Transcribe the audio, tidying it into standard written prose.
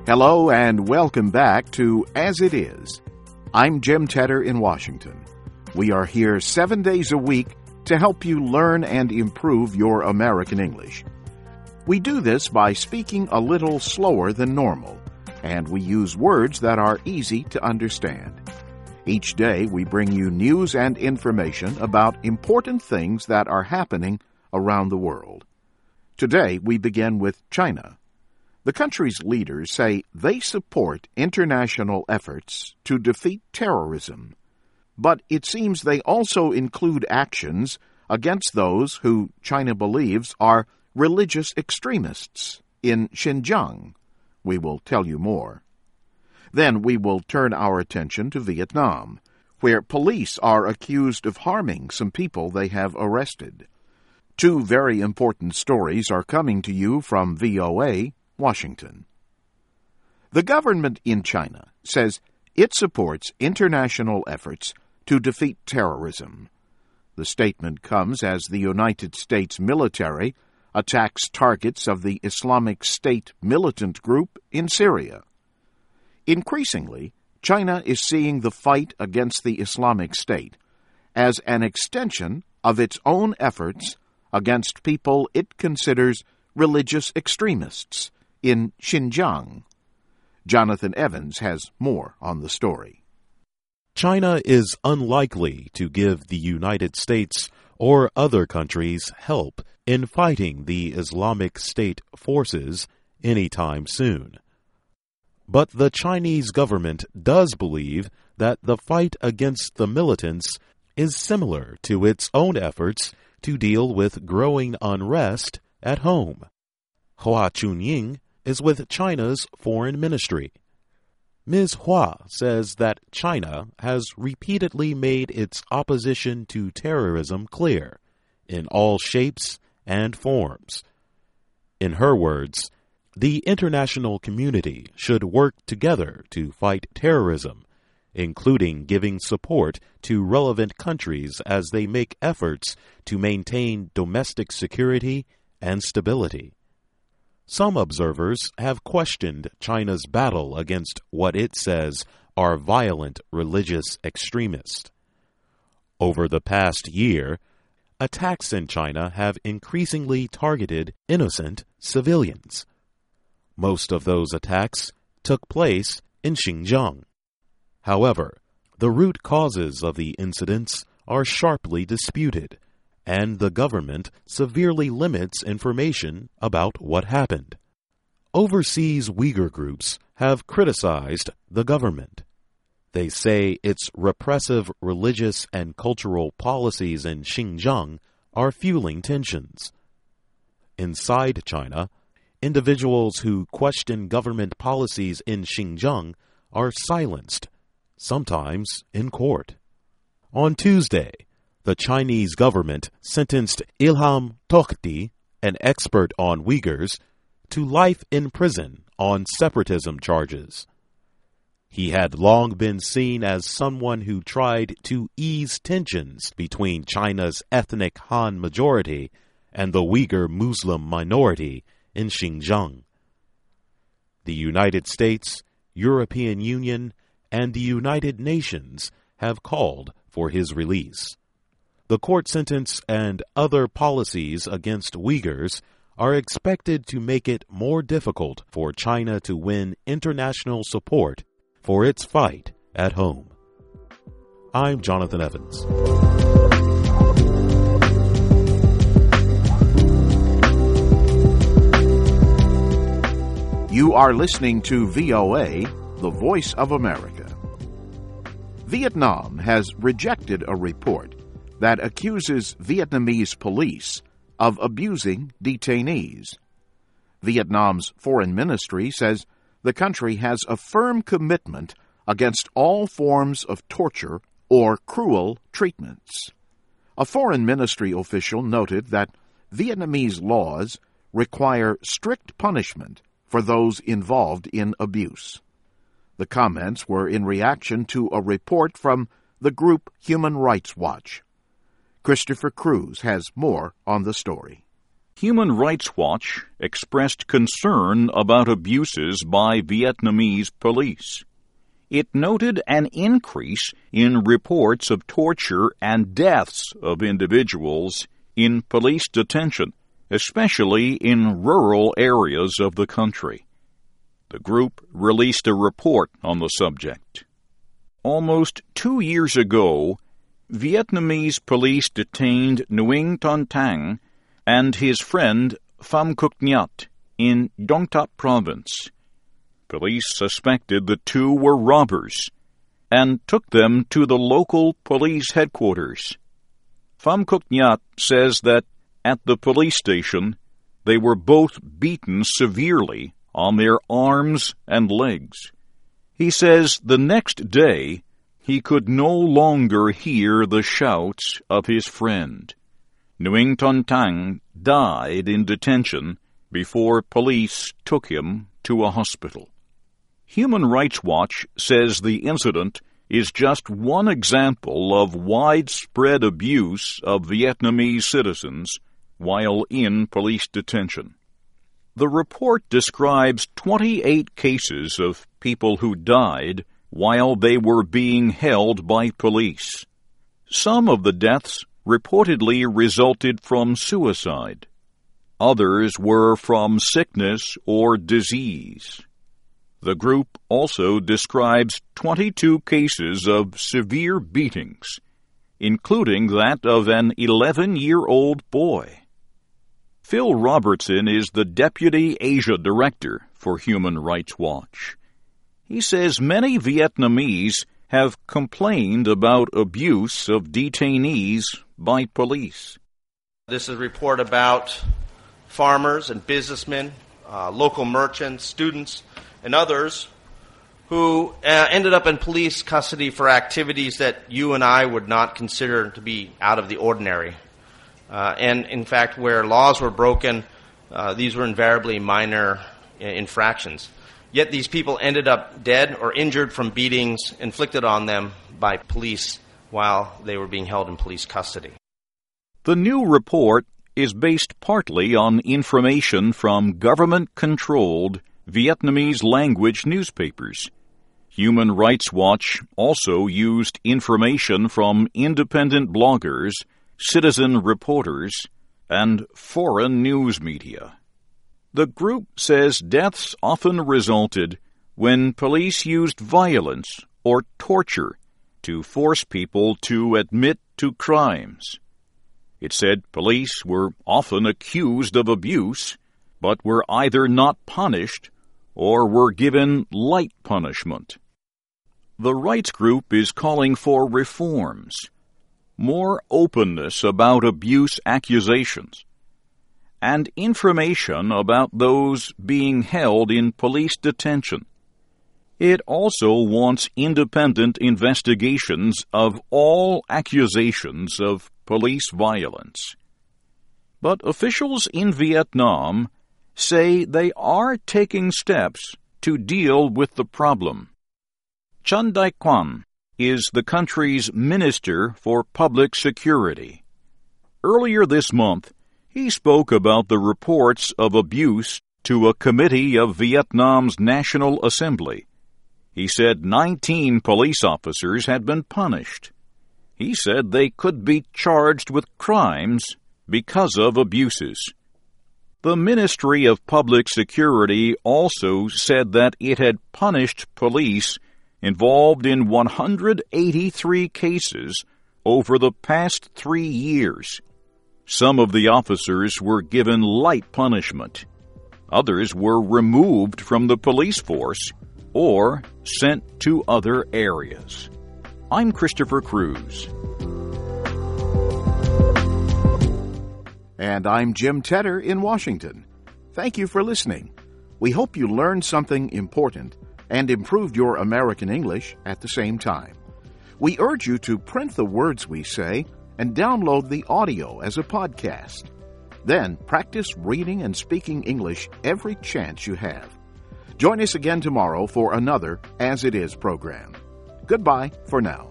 Hello and welcome back to As It Is. I'm Jim Tedder in Washington. We are here 7 days a week to help you learn and improve your American English. We do this by speaking a little slower than normal, and we use words that are easy to understand. Each day we bring you news and information about important things that are happening around the world. Today we begin with China. The country's leaders say they support international efforts to defeat terrorism, but it seems they also include actions against those who China believes are religious extremists in Xinjiang. We will tell you more. Then we will turn our attention to Vietnam, where police are accused of harming some people they have arrested. Two very important stories are coming to you from VOA, Washington. The government in China says it supports international efforts to defeat terrorism. The statement comes as the United States military attacks targets of the Islamic State militant group in Syria. Increasingly, China is seeing the fight against the Islamic State as an extension of its own efforts against people it considers religious extremists in Xinjiang. Jonathan Evans has more on the story. China is unlikely to give the United States or other countries help in fighting the Islamic State forces anytime soon. But the Chinese government does believe that the fight against the militants is similar to its own efforts to deal with growing unrest at home. Hua Chunying is with China's foreign ministry. Ms. Hua says that China has repeatedly made its opposition to terrorism clear, in all shapes and forms. In her words, the international community should work together to fight terrorism, including giving support to relevant countries as they make efforts to maintain domestic security and stability. Some observers have questioned China's battle against what it says are violent religious extremists. Over the past year, attacks in China have increasingly targeted innocent civilians. Most of those attacks took place in Xinjiang. However, the root causes of the incidents are sharply disputed, and the government severely limits information about what happened. Overseas Uyghur groups have criticized the government. They say its repressive religious and cultural policies in Xinjiang are fueling tensions. Inside China, individuals who question government policies in Xinjiang are silenced, sometimes in court. On Tuesday, the Chinese government sentenced Ilham Tohti, an expert on Uyghurs, to life in prison on separatism charges. He had long been seen as someone who tried to ease tensions between China's ethnic Han majority and the Uyghur Muslim minority in Xinjiang. The United States, European Union, and the United Nations have called for his release. The court sentence and other policies against Uyghurs are expected to make it more difficult for China to win international support for its fight at home. I'm Jonathan Evans. You are listening to VOA, the Voice of America. Vietnam has rejected a report that accuses Vietnamese police of abusing detainees. Vietnam's foreign ministry says the country has a firm commitment against all forms of torture or cruel treatments. A foreign ministry official noted that Vietnamese laws require strict punishment for those involved in abuse. The comments were in reaction to a report from the group Human Rights Watch. Christopher Cruz has more on the story. Human Rights Watch expressed concern about abuses by Vietnamese police. It noted an increase in reports of torture and deaths of individuals in police detention, especially in rural areas of the country. The group released a report on the subject. Almost 2 years ago, Vietnamese police detained Nguyen Ton Thanh and his friend Pham Cuc Nhat in Dong Thap Province. Police suspected the two were robbers and took them to the local police headquarters. Pham Cuc Nhat says that at the police station they were both beaten severely on their arms and legs. He says the next day he could no longer hear the shouts of his friend. Nguyen Ton Thanh died in detention before police took him to a hospital. Human Rights Watch says the incident is just one example of widespread abuse of Vietnamese citizens while in police detention. The report describes 28 cases of people who died while they were being held by police. Some of the deaths reportedly resulted from suicide. Others were from sickness or disease. The group also describes 22 cases of severe beatings, including that of an 11-year-old boy. Phil Robertson is the Deputy Asia Director for Human Rights Watch. He says many Vietnamese have complained about abuse of detainees by police. This is a report about farmers and businessmen, local merchants, students, and others who ended up in police custody for activities that you and I would not consider to be out of the ordinary. And in fact, where laws were broken, these were invariably minor infractions. Yet these people ended up dead or injured from beatings inflicted on them by police while they were being held in police custody. The new report is based partly on information from government-controlled Vietnamese language newspapers. Human Rights Watch also used information from independent bloggers, citizen reporters, and foreign news media. The group says deaths often resulted when police used violence or torture to force people to admit to crimes. It said police were often accused of abuse, but were either not punished or were given light punishment. The rights group is calling for reforms, more openness about abuse accusations, and information about those being held in police detention. It also wants independent investigations of all accusations of police violence. But officials in Vietnam say they are taking steps to deal with the problem. Chun Dai Quan is the country's Minister for Public Security. Earlier this month, he spoke about the reports of abuse to a committee of Vietnam's National Assembly. He said 19 police officers had been punished. He said they could be charged with crimes because of abuses. The Ministry of Public Security also said that it had punished police involved in 183 cases over the past 3 years. Some of the officers were given light punishment. Others were removed from the police force or sent to other areas. I'm Christopher Cruz. And I'm Jim Tedder in Washington. Thank you for listening. We hope you learned something important and improved your American English at the same time. We urge you to print the words we say and download the audio as a podcast. Then practice reading and speaking English every chance you have. Join us again tomorrow for another As It Is program. Goodbye for now.